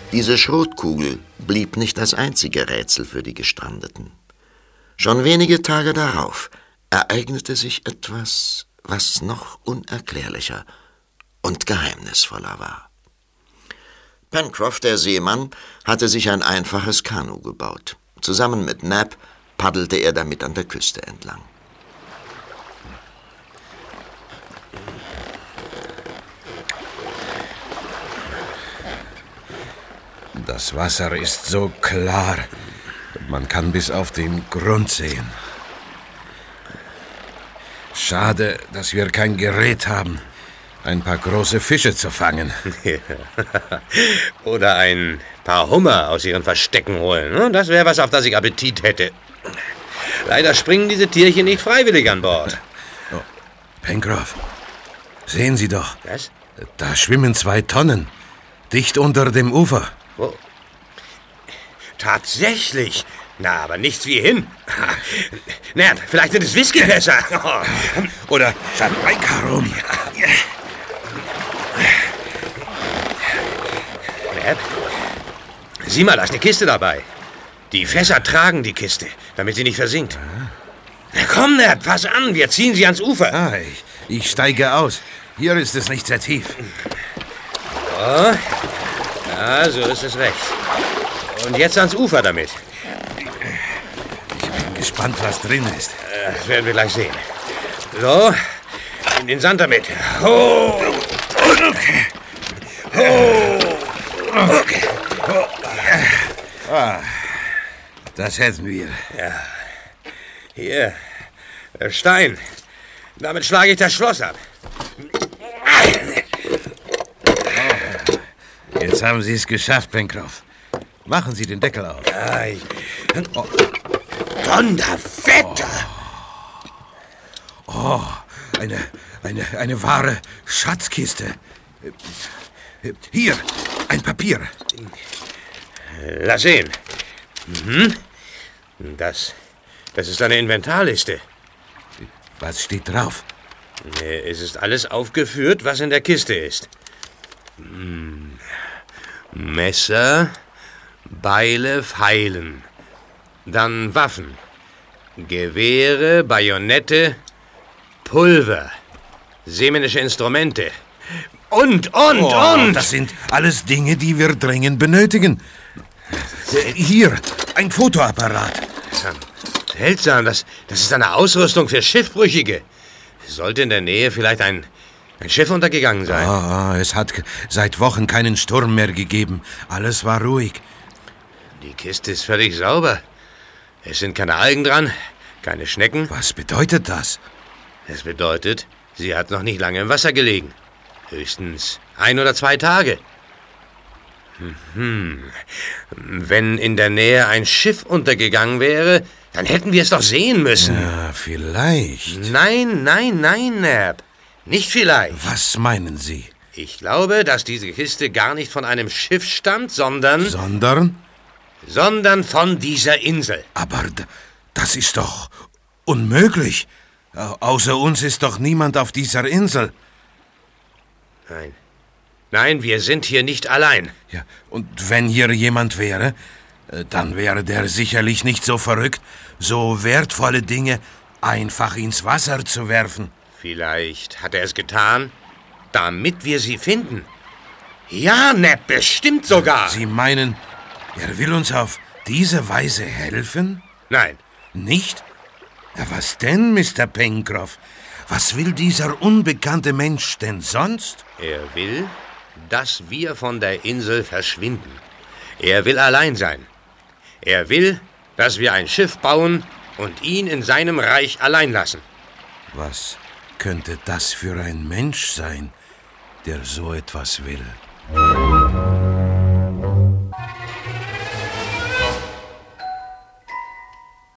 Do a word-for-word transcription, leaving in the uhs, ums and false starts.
Diese Schrotkugel blieb nicht das einzige Rätsel für die Gestrandeten. Schon wenige Tage darauf ereignete sich etwas, was noch unerklärlicher und geheimnisvoller war. Pencroff, der Seemann, hatte sich ein einfaches Kanu gebaut. Zusammen mit Nab paddelte er damit an der Küste entlang. Das Wasser ist so klar, man kann bis auf den Grund sehen. Schade, dass wir kein Gerät haben, ein paar große Fische zu fangen. Oder ein paar Hummer aus ihren Verstecken holen. Das wäre was, auf das ich Appetit hätte. Leider springen diese Tierchen nicht freiwillig an Bord. Oh, Pencroff, sehen Sie doch. Was? Da schwimmen zwei Tonnen, dicht unter dem Ufer. Oh. Tatsächlich. Na, aber nichts wie hin. Na, vielleicht sind es Whiskyfässer. Oder Jamaika rum. Ned, sieh mal, da ist eine Kiste dabei. Die Fässer tragen die Kiste, damit sie nicht versinkt. Na komm, Ned, pass an, wir ziehen sie ans Ufer. Ah, ich, ich steige aus. Hier ist es nicht sehr tief. Oh. Ja, so ist es recht. Und jetzt ans Ufer damit. Ich bin gespannt, was drin ist. Das werden wir gleich sehen. So, in den Sand damit. Ho! Okay. Ho! Okay. Ah, das hätten wir. Ja. Hier, der Stein. Damit schlage ich das Schloss ab. Jetzt haben Sie es geschafft, Pencroff. Machen Sie den Deckel auf. Ja, ich... oh. Donnerwetter! Oh, oh eine, eine, eine wahre Schatzkiste. Hier, ein Papier. Lass sehen. Mhm. Das, das ist eine Inventarliste. Was steht drauf? Es ist alles aufgeführt, was in der Kiste ist. Hm. Messer, Beile, Pfeilen. Dann Waffen. Gewehre, Bajonette, Pulver, seemännische Instrumente. Und, und, oh, und! Das sind alles Dinge, die wir dringend benötigen. Hier, ein Fotoapparat. Seltsam, das, das ist eine Ausrüstung für Schiffbrüchige. Sollte in der Nähe vielleicht ein, ein Schiff untergegangen sein. Ah, es hat seit Wochen keinen Sturm mehr gegeben. Alles war ruhig. Die Kiste ist völlig sauber. Es sind keine Algen dran, keine Schnecken. Was bedeutet das? Es bedeutet, sie hat noch nicht lange im Wasser gelegen. Höchstens ein oder zwei Tage. Hm. Wenn in der Nähe ein Schiff untergegangen wäre, dann hätten wir es doch sehen müssen. Ja, vielleicht. Nein, nein, nein, Nab. Nicht vielleicht. Was meinen Sie? Ich glaube, dass diese Kiste gar nicht von einem Schiff stammt, sondern... Sondern? Sondern von dieser Insel. Aber d- das ist doch unmöglich. Au- außer uns ist doch niemand auf dieser Insel. Nein. Nein, wir sind hier nicht allein. Ja, und wenn hier jemand wäre, äh, dann wäre der sicherlich nicht so verrückt, so wertvolle Dinge einfach ins Wasser zu werfen. Vielleicht hat er es getan, damit wir sie finden. Ja, Ned, bestimmt sogar. Sie meinen, er will uns auf diese Weise helfen? Nein. Nicht? Ja, was denn, Mister Pencroff? Was will dieser unbekannte Mensch denn sonst? Er will, dass wir von der Insel verschwinden. Er will allein sein. Er will, dass wir ein Schiff bauen und ihn in seinem Reich allein lassen. Was könnte das für ein Mensch sein, der so etwas will?